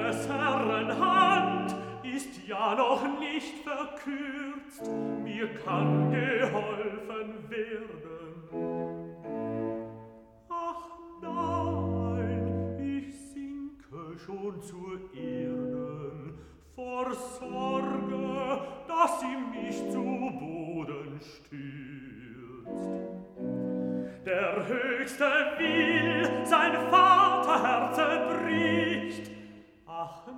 des Herrn Hand ist ja noch nicht verkürzt, mir kann geholfen werden. Ach nein, ich sinke schon zur Erden, vor Sorge, dass sie mich zu Boden stürzt. Der Höchste will sein Vaterherz bricht, ach